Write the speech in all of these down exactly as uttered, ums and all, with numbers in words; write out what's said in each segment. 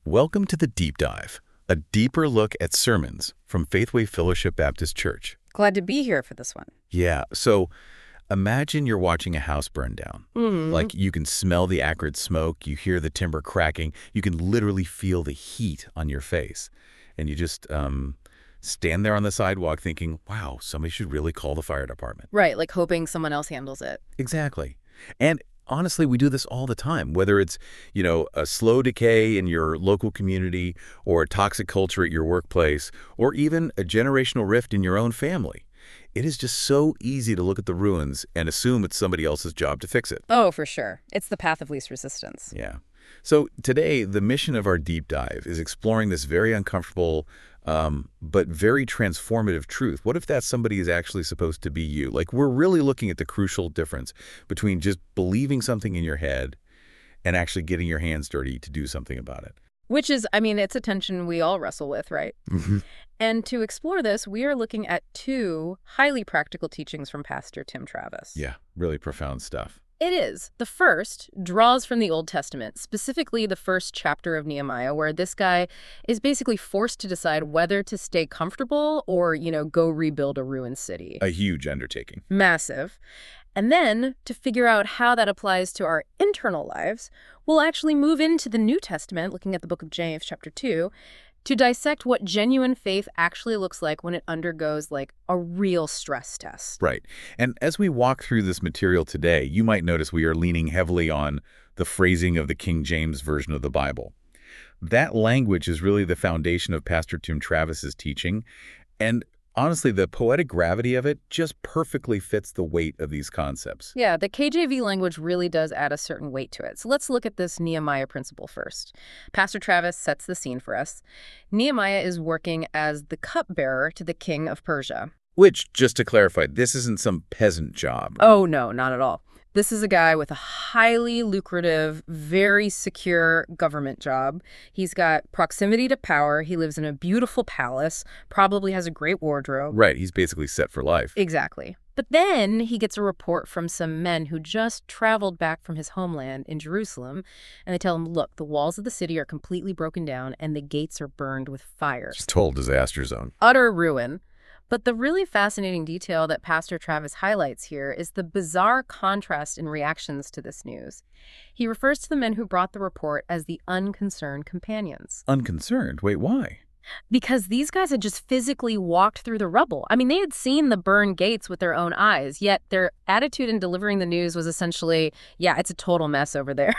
Welcome to the Deep Dive, a deeper look at sermons from Faithway Fellowship Baptist Church. Glad to be here for this one. Yeah, so imagine you're watching a house burn down. Mm-hmm. Like, you can smell the acrid smoke, you hear the timber cracking, you can literally feel the heat on your face. And you just um, stand there on the sidewalk thinking, wow, somebody should really call the fire department. Right, like hoping someone else handles it. Exactly. And honestly, we do this all the time, whether it's, you know, a slow decay in your local community or a toxic culture at your workplace or even a generational rift in your own family. It is just so easy to look at the ruins and assume it's somebody else's job to fix it. Oh, for sure. It's the path of least resistance. Yeah. So today, the mission of our deep dive is exploring this very uncomfortable um, but very transformative truth. What if that somebody is actually supposed to be you? Like, we're really looking at the crucial difference between just believing something in your head and actually getting your hands dirty to do something about it. Which is, I mean, it's a tension we all wrestle with, right? Mm-hmm. And to explore this, we are looking at two highly practical teachings from Pastor Tim Travis. Yeah, really profound stuff. It is. The first draws from the Old Testament, specifically the first chapter of Nehemiah, where this guy is basically forced to decide whether to stay comfortable or, you know, go rebuild a ruined city. A huge undertaking. Massive. And then, to figure out how that applies to our internal lives, we'll actually move into the New Testament, looking at the book of James, chapter two, to dissect what genuine faith actually looks like when it undergoes, like, a real stress test. Right. And as we walk through this material today, you might notice we are leaning heavily on the phrasing of the King James Version of the Bible. That language is really the foundation of Pastor Tim Travis's teaching, and honestly, the poetic gravity of it just perfectly fits the weight of these concepts. Yeah, the K J V language really does add a certain weight to it. So let's look at this Nehemiah principle first. Pastor Travis sets the scene for us. Nehemiah is working as the cupbearer to the king of Persia. Which, just to clarify, this isn't some peasant job. Oh, no, not at all. This is a guy with a highly lucrative, very secure government job. He's got proximity to power. He lives in a beautiful palace, probably has a great wardrobe. Right, he's basically set for life. Exactly. But then he gets a report from some men who just traveled back from his homeland in Jerusalem, and they tell him, look, the walls of the city are completely broken down and the gates are burned with fire. Just total disaster zone. Utter ruin. But the really fascinating detail that Pastor Travis highlights here is the bizarre contrast in reactions to this news. He refers to the men who brought the report as the unconcerned companions. Unconcerned? Wait, why? Because these guys had just physically walked through the rubble. I mean, they had seen the burned gates with their own eyes, yet their attitude in delivering the news was essentially, yeah, it's a total mess over there.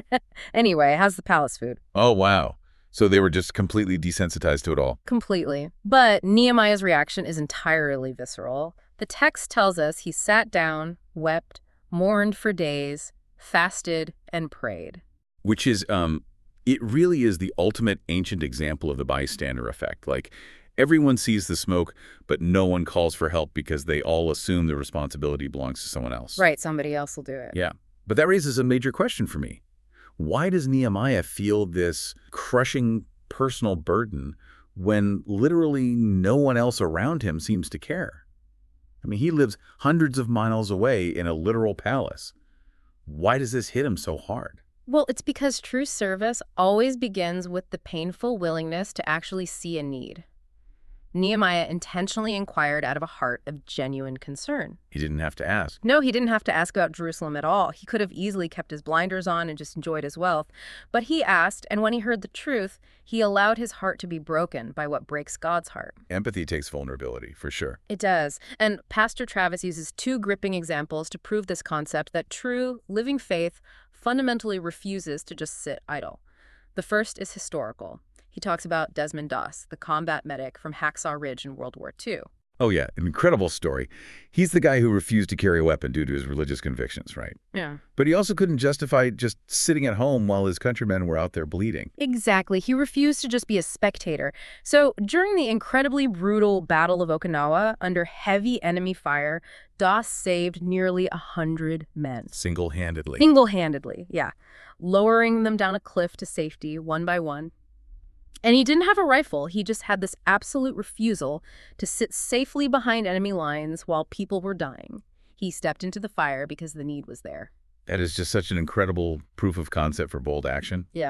Anyway, how's the palace food? Oh, wow. So they were just completely desensitized to it all. Completely. But Nehemiah's reaction is entirely visceral. The text tells us he sat down, wept, mourned for days, fasted, and prayed. Which is, um, it really is the ultimate ancient example of the bystander effect. Like, everyone sees the smoke, but no one calls for help because they all assume the responsibility belongs to someone else. Right, somebody else will do it. Yeah. But that raises a major question for me. Why does Nehemiah feel this crushing personal burden when literally no one else around him seems to care? I mean, he lives hundreds of miles away in a literal palace. Why does this hit him so hard? Well, it's because true service always begins with the painful willingness to actually see a need. Nehemiah intentionally inquired out of a heart of genuine concern. He didn't have to ask. No, he didn't have to ask about Jerusalem at all. He could have easily kept his blinders on and just enjoyed his wealth. But he asked, and when he heard the truth, he allowed his heart to be broken by what breaks God's heart. Empathy takes vulnerability, for sure. It does. And Pastor Travis uses two gripping examples to prove this concept that true, living faith fundamentally refuses to just sit idle. The first is historical. He talks about Desmond Doss, the combat medic from Hacksaw Ridge in World War Two. Oh, yeah, an incredible story. He's the guy who refused to carry a weapon due to his religious convictions, right? Yeah. But he also couldn't justify just sitting at home while his countrymen were out there bleeding. Exactly. He refused to just be a spectator. So during the incredibly brutal Battle of Okinawa, under heavy enemy fire, Doss saved nearly a hundred men. Single-handedly. Single-handedly, yeah. Lowering them down a cliff to safety, one by one. And he didn't have a rifle. He just had this absolute refusal to sit safely behind enemy lines while people were dying. He stepped into the fire because the need was there. That is just such an incredible proof of concept for bold action. Yeah.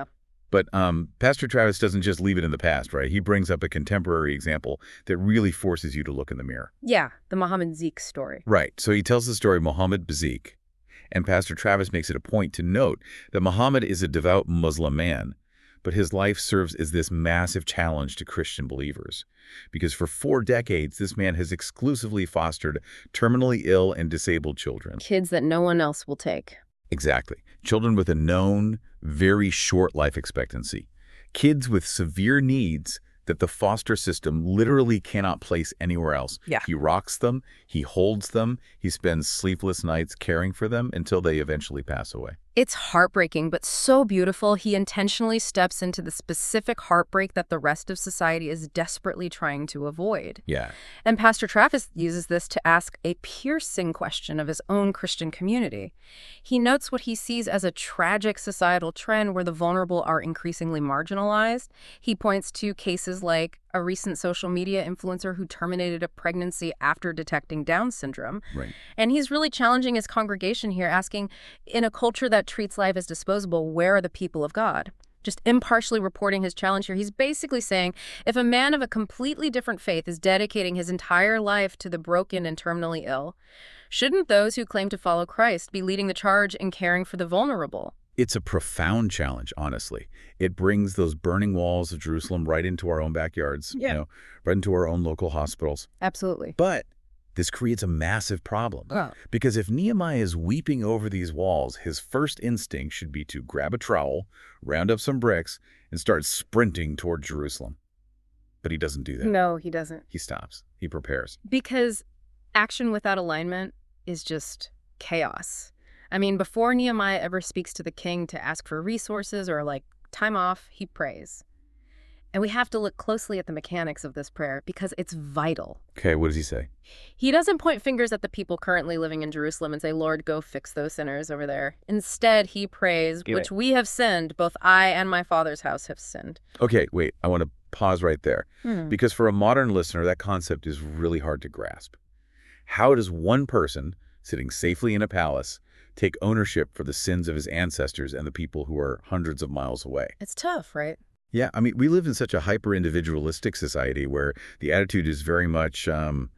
But um, Pastor Travis doesn't just leave it in the past, right? He brings up a contemporary example that really forces you to look in the mirror. Yeah, the Muhammad Zeke story. Right. So he tells the story of Muhammad Bazik, and Pastor Travis makes it a point to note that Muhammad is a devout Muslim man, but his life serves as this massive challenge to Christian believers. Because for four decades, this man has exclusively fostered terminally ill and disabled children. Kids that no one else will take. Exactly. Children with a known, very short life expectancy. Kids with severe needs that the foster system literally cannot place anywhere else. Yeah. He rocks them, he holds them, he spends sleepless nights caring for them until they eventually pass away. It's heartbreaking, but so beautiful. He intentionally steps into the specific heartbreak that the rest of society is desperately trying to avoid. Yeah. And Pastor Travis uses this to ask a piercing question of his own Christian community. He notes what he sees as a tragic societal trend where the vulnerable are increasingly marginalized. He points to cases like a recent social media influencer who terminated a pregnancy after detecting Down syndrome. Right. And he's really challenging his congregation here, asking, in a culture that treats life as disposable, where are the people of God? Just impartially reporting his challenge here, he's basically saying, if a man of a completely different faith is dedicating his entire life to the broken and terminally ill, shouldn't those who claim to follow Christ be leading the charge in caring for the vulnerable? It's a profound challenge, honestly. It brings those burning walls of Jerusalem right into our own backyards, Yeah. you know, right into our own local hospitals. Absolutely. But this creates a massive problem. Oh. Because if Nehemiah is weeping over these walls, his first instinct should be to grab a trowel, round up some bricks, and start sprinting toward Jerusalem. But he doesn't do that. No, he doesn't. He stops. He prepares. Because action without alignment is just chaos. I mean, before Nehemiah ever speaks to the king to ask for resources or, like, time off, he prays. And we have to look closely at the mechanics of this prayer because it's vital. Okay, what does he say? He doesn't point fingers at the people currently living in Jerusalem and say, Lord, go fix those sinners over there. Instead, he prays, Get which it. we have sinned, both I and my father's house have sinned. Okay, wait, I want to pause right there. Hmm. Because for a modern listener, that concept is really hard to grasp. How does one person, sitting safely in a palace, take ownership for the sins of his ancestors and the people who are hundreds of miles away? It's tough, right? Yeah, I mean, we live in such a hyper-individualistic society where the attitude is very much, um,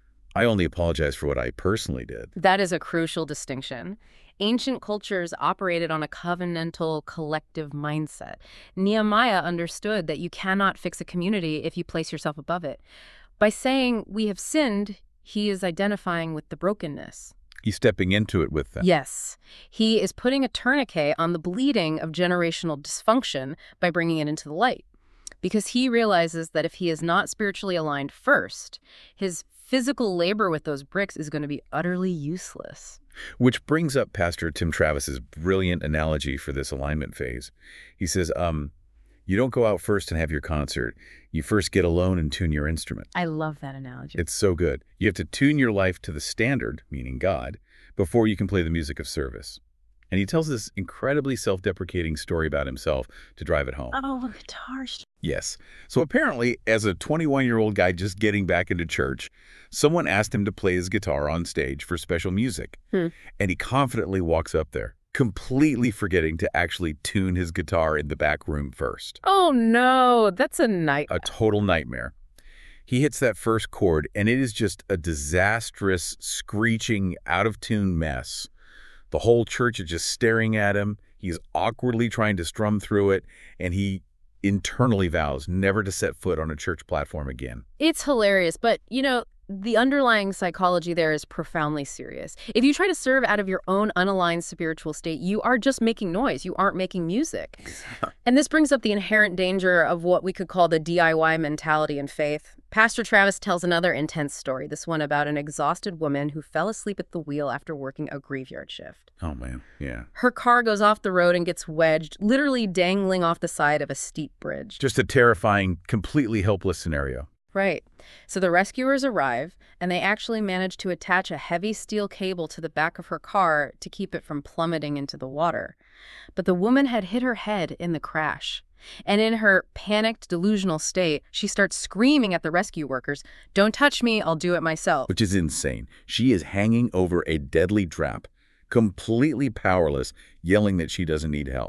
I only apologize for what I personally did. That is a crucial distinction. Ancient cultures operated on a covenantal collective mindset. Nehemiah understood that you cannot fix a community if you place yourself above it. By saying, we have sinned, he is identifying with the brokenness. He's stepping into it with them. Yes. He is putting a tourniquet on the bleeding of generational dysfunction by bringing it into the light. Because he realizes that if he is not spiritually aligned first, his physical labor with those bricks is going to be utterly useless. Which brings up Pastor Tim Travis's brilliant analogy for this alignment phase. He says, um, you don't go out first and have your concert. You first get alone and tune your instrument. I love that analogy. It's so good. You have to tune your life to the standard, meaning God, before you can play the music of service. And he tells this incredibly self-deprecating story about himself to drive it home. Oh, a guitar. Yes. So apparently, as a twenty-one-year-old guy just getting back into church, someone asked him to play his guitar on stage for special music. Hmm. And he confidently walks up there, completely forgetting to actually tune his guitar in the back room first. Oh, no. That's a nightmare. A total nightmare. He hits that first chord, and it is just a disastrous, screeching, out-of-tune mess. The whole church is just staring at him. He's awkwardly trying to strum through it, and he internally vows never to set foot on a church platform again. It's hilarious, but, you know, the underlying psychology there is profoundly serious. If you try to serve out of your own unaligned spiritual state, you are just making noise. You aren't making music. And this brings up the inherent danger of what we could call the D I Y mentality in faith. Pastor Travis tells another intense story, this one about an exhausted woman who fell asleep at the wheel after working a graveyard shift. Oh, man. Yeah. Her car goes off the road and gets wedged, literally dangling off the side of a steep bridge. Just a terrifying, completely helpless scenario. Right. So the rescuers arrive, and they actually manage to attach a heavy steel cable to the back of her car to keep it from plummeting into the water. But the woman had hit her head in the crash. And in her panicked, delusional state, she starts screaming at the rescue workers, "Don't touch me, I'll do it myself." Which is insane. She is hanging over a deadly trap, completely powerless, yelling that she doesn't need help.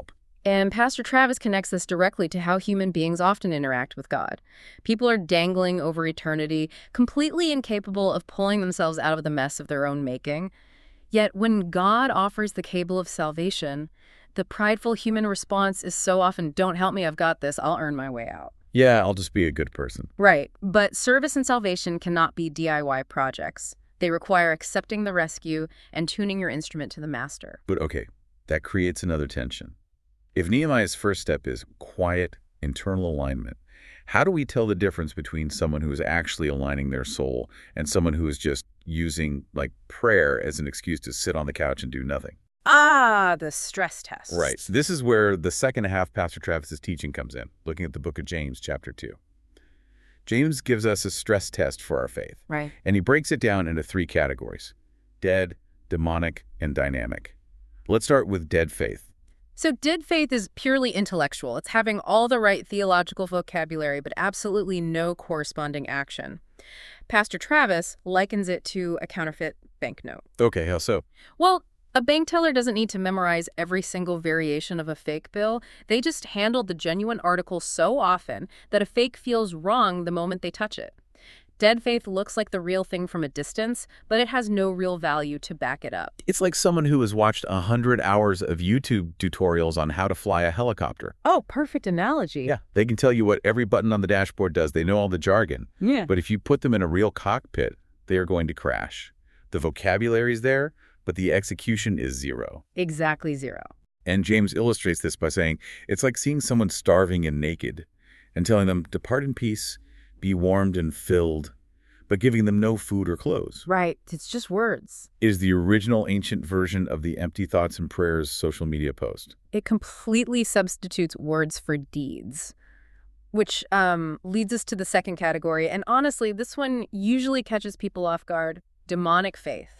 And Pastor Travis connects this directly to how human beings often interact with God. People are dangling over eternity, completely incapable of pulling themselves out of the mess of their own making. Yet when God offers the cable of salvation, the prideful human response is so often, "Don't help me, I've got this, I'll earn my way out." Yeah, I'll just be a good person. Right, but service and salvation cannot be D I Y projects. They require accepting the rescue and tuning your instrument to the master. But okay, that creates another tension. If Nehemiah's first step is quiet, internal alignment, how do we tell the difference between someone who is actually aligning their soul and someone who is just using, like, prayer as an excuse to sit on the couch and do nothing? Ah, the stress test. Right. This is where the second half Pastor Travis's teaching comes in, looking at the book of James, chapter two. James gives us a stress test for our faith. Right. And he breaks it down into three categories: dead, demonic, and dynamic. Let's start with dead faith. So dead faith is purely intellectual. It's having all the right theological vocabulary, but absolutely no corresponding action. Pastor Travis likens it to a counterfeit banknote. Okay, how so? Well, a bank teller doesn't need to memorize every single variation of a fake bill. They just handle the genuine article so often that a fake feels wrong the moment they touch it. Dead faith looks like the real thing from a distance, but it has no real value to back it up. It's like someone who has watched one hundred hours of YouTube tutorials on how to fly a helicopter. Oh, perfect analogy. Yeah, they can tell you what every button on the dashboard does. They know all the jargon. Yeah. But if you put them in a real cockpit, they are going to crash. The vocabulary is there, but the execution is zero. Exactly zero. And James illustrates this by saying, it's like seeing someone starving and naked and telling them, "Depart in peace, be warmed and filled," but giving them no food or clothes. Right. It's just words. It is the original ancient version of the empty thoughts and prayers social media post. It completely substitutes words for deeds, which um, leads us to the second category. And honestly, this one usually catches people off guard: demonic faith.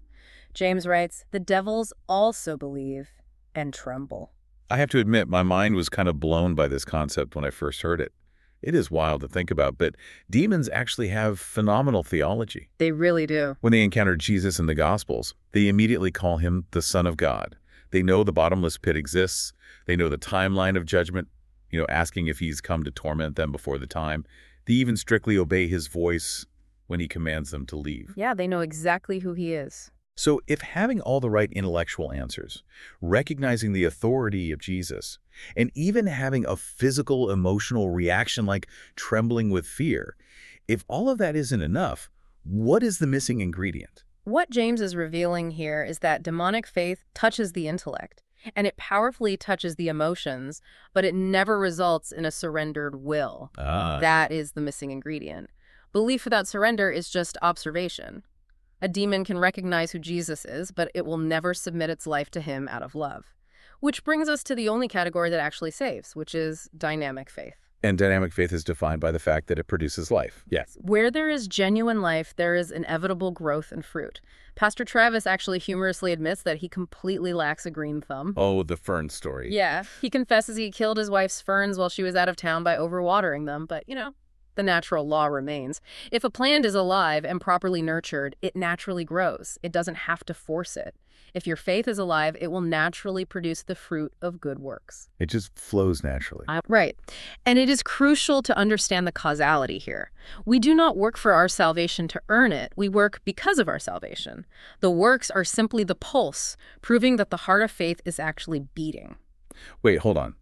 James writes, "The devils also believe and tremble." I have to admit, my mind was kind of blown by this concept when I first heard it. It is wild to think about, but demons actually have phenomenal theology. They really do. When they encounter Jesus in the Gospels, they immediately call him the Son of God. They know the bottomless pit exists. They know the timeline of judgment, you know, asking if he's come to torment them before the time. They even strictly obey his voice when he commands them to leave. Yeah, they know exactly who he is. So if having all the right intellectual answers, recognizing the authority of Jesus, and even having a physical, emotional reaction like trembling with fear, if all of that isn't enough, what is the missing ingredient? What James is revealing here is that demonic faith touches the intellect, and it powerfully touches the emotions, but it never results in a surrendered will. Ah. That is the missing ingredient. Belief without surrender is just observation. A demon can recognize who Jesus is, but it will never submit its life to him out of love. Which brings us to the only category that actually saves, which is dynamic faith. And dynamic faith is defined by the fact that it produces life. Yes. Where there is genuine life, there is inevitable growth and fruit. Pastor Travis actually humorously admits that he completely lacks a green thumb. Oh, the fern story. Yeah, he confesses he killed his wife's ferns while she was out of town by overwatering them, but, you know, the natural law remains. If a plant is alive and properly nurtured, it naturally grows. It doesn't have to force it. If your faith is alive, it will naturally produce the fruit of good works. It just flows naturally. Uh, right. And it is crucial to understand the causality here. We do not work for our salvation to earn it. We work because of our salvation. The works are simply the pulse, proving that the heart of faith is actually beating. Wait, hold on.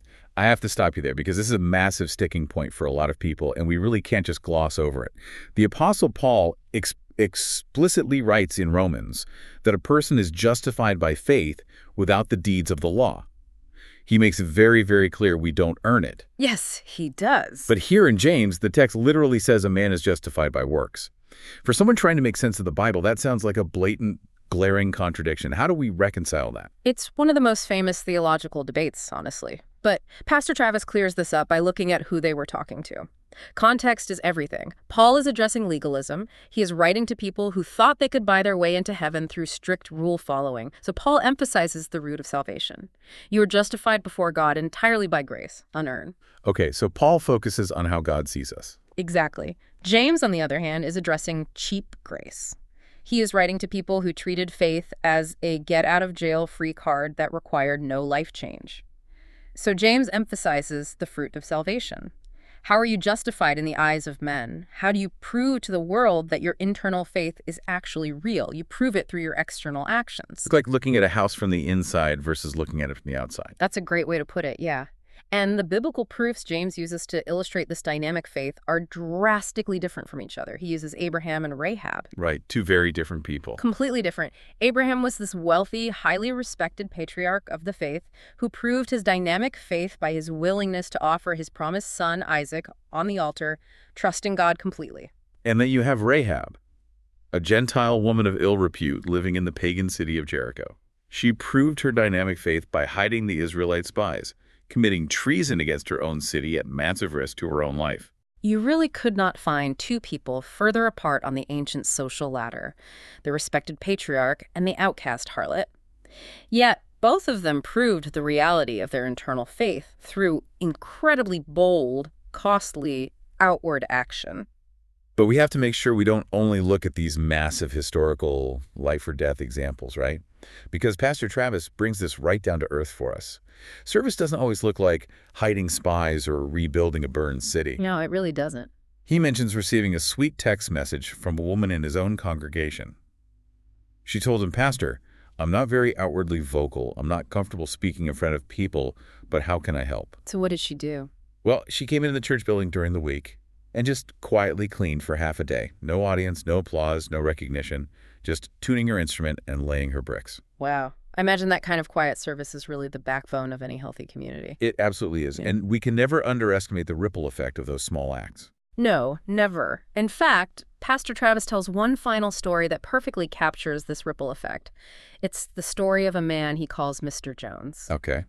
I have to stop you there because this is a massive sticking point for a lot of people, and we really can't just gloss over it. The Apostle Paul ex explicitly writes in Romans that a person is justified by faith without the deeds of the law. He makes it very, very clear we don't earn it. Yes, he does. But here in James, the text literally says a man is justified by works. For someone trying to make sense of the Bible, that sounds like a blatant, glaring contradiction. How do we reconcile that? It's one of the most famous theological debates, honestly. But Pastor Travis clears this up by looking at who they were talking to. Context is everything. Paul is addressing legalism. He is writing to people who thought they could buy their way into heaven through strict rule following. So Paul emphasizes the root of salvation. You are justified before God entirely by grace, unearned. Okay, so Paul focuses on how God sees us. Exactly. James, on the other hand, is addressing cheap grace. He is writing to people who treated faith as a get-out-of-jail-free card that required no life change. So James emphasizes the fruit of salvation. How are you justified in the eyes of men? How do you prove to the world that your internal faith is actually real? You prove it through your external actions. It's like looking at a house from the inside versus looking at it from the outside. That's a great way to put it, yeah. And the biblical proofs James uses to illustrate this dynamic faith are drastically different from each other. He uses Abraham and Rahab. Right, two very different people. Completely different. Abraham was this wealthy, highly respected patriarch of the faith who proved his dynamic faith by his willingness to offer his promised son, Isaac, on the altar, trusting God completely. And then you have Rahab, a Gentile woman of ill repute living in the pagan city of Jericho. She proved her dynamic faith by hiding the Israelite spies, committing treason against her own city at massive risk to her own life. You really could not find two people further apart on the ancient social ladder, the respected patriarch and the outcast harlot. Yet, both of them proved the reality of their internal faith through incredibly bold, costly, outward action. But we have to make sure we don't only look at these massive historical life or death examples, right? Because Pastor Travis brings this right down to earth for us. Service doesn't always look like hiding spies or rebuilding a burned city. No, it really doesn't. He mentions receiving a sweet text message from a woman in his own congregation. She told him, "Pastor, I'm not very outwardly vocal. I'm not comfortable speaking in front of people, but how can I help?" So what did she do? Well, she came into the church building during the week and just quietly cleaned for half a day. No audience, no applause, no recognition, just tuning her instrument and laying her bricks. Wow. I imagine that kind of quiet service is really the backbone of any healthy community. It absolutely is. Yeah. And we can never underestimate the ripple effect of those small acts. No, never. In fact, Pastor Travis tells one final story that perfectly captures this ripple effect. It's the story of a man he calls Mister Jones. Okay.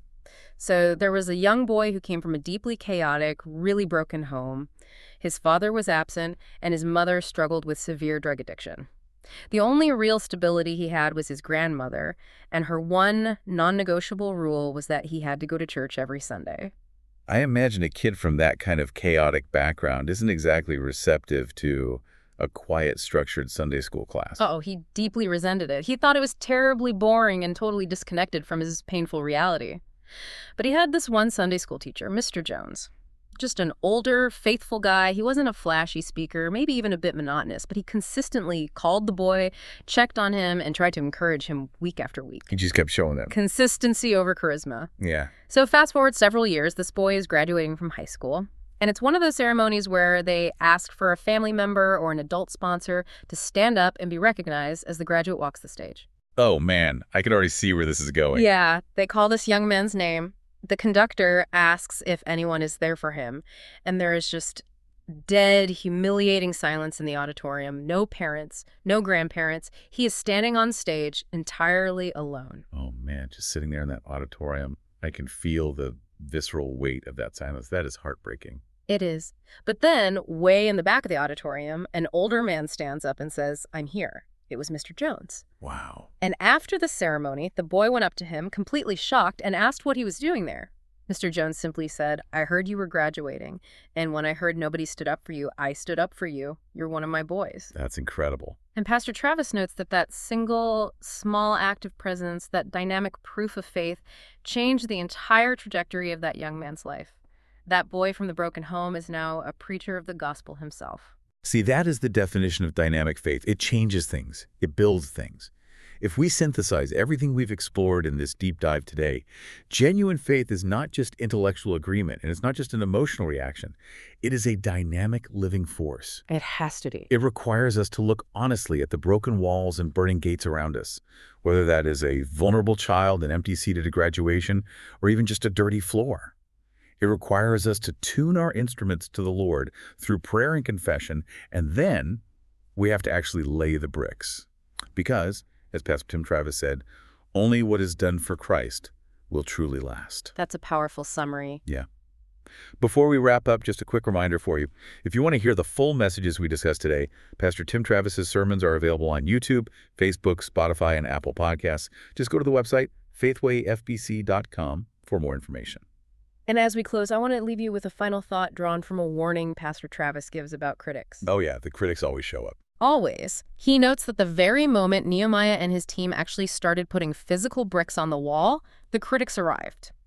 So there was a young boy who came from a deeply chaotic, really broken home. His father was absent, and his mother struggled with severe drug addiction. The only real stability he had was his grandmother, and her one non-negotiable rule was that he had to go to church every Sunday. I imagine a kid from that kind of chaotic background isn't exactly receptive to a quiet, structured Sunday school class. Uh-oh, he deeply resented it. He thought it was terribly boring and totally disconnected from his painful reality. But he had this one Sunday school teacher, Mister Jones. Just an older, faithful guy. He wasn't a flashy speaker, maybe even a bit monotonous, but he consistently called the boy, checked on him, and tried to encourage him week after week. He just kept showing them. Consistency over charisma. Yeah. So fast forward several years, this boy is graduating from high school. And it's one of those ceremonies where they ask for a family member or an adult sponsor to stand up and be recognized as the graduate walks the stage. Oh, man. I can already see where this is going. Yeah, they call this young man's name. The conductor asks if anyone is there for him, and there is just dead, humiliating silence in the auditorium. No parents, no grandparents. He is standing on stage entirely alone. Oh, man. Just sitting there in that auditorium, I can feel the visceral weight of that silence. That is heartbreaking. It is. But then, way in the back of the auditorium, an older man stands up and says, "I'm here." It was Mister Jones. Wow. And after the ceremony, the boy went up to him, completely shocked, and asked what he was doing there. Mister Jones simply said, "I heard you were graduating, and when I heard nobody stood up for you, I stood up for you. You're one of my boys." That's incredible. And Pastor Travis notes that that single, small act of presence, that dynamic proof of faith, changed the entire trajectory of that young man's life. That boy from the broken home is now a preacher of the gospel himself. See, that is the definition of dynamic faith. It changes things. It builds things. If we synthesize everything we've explored in this deep dive today, genuine faith is not just intellectual agreement, and it's not just an emotional reaction. It is a dynamic living force. It has to be. It requires us to look honestly at the broken walls and burning gates around us, whether that is a vulnerable child, an empty seat at a graduation, or even just a dirty floor. It requires us to tune our instruments to the Lord through prayer and confession, and then we have to actually lay the bricks. Because, as Pastor Tim Travis said, only what is done for Christ will truly last. That's a powerful summary. Yeah. Before we wrap up, just a quick reminder for you. If you want to hear the full messages we discussed today, Pastor Tim Travis's sermons are available on YouTube, Facebook, Spotify, and Apple Podcasts. Just go to the website, faithway f b c dot com, for more information. And as we close, I want to leave you with a final thought drawn from a warning Pastor Travis gives about critics. Oh yeah, the critics always show up. Always. He notes that the very moment Nehemiah and his team actually started putting physical bricks on the wall, the critics arrived.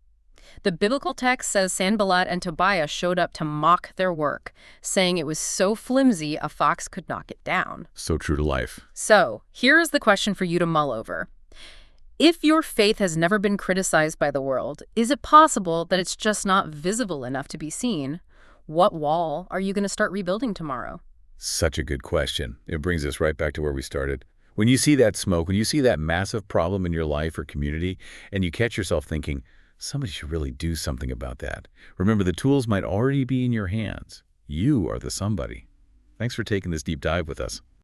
The biblical text says Sanballat and Tobiah showed up to mock their work, saying it was so flimsy a fox could knock it down. So true to life. So, here is the question for you to mull over. If your faith has never been criticized by the world, is it possible that it's just not visible enough to be seen? What wall are you going to start rebuilding tomorrow? Such a good question. It brings us right back to where we started. When you see that smoke, when you see that massive problem in your life or community, and you catch yourself thinking, somebody should really do something about that, remember the tools might already be in your hands. You are the somebody. Thanks for taking this deep dive with us.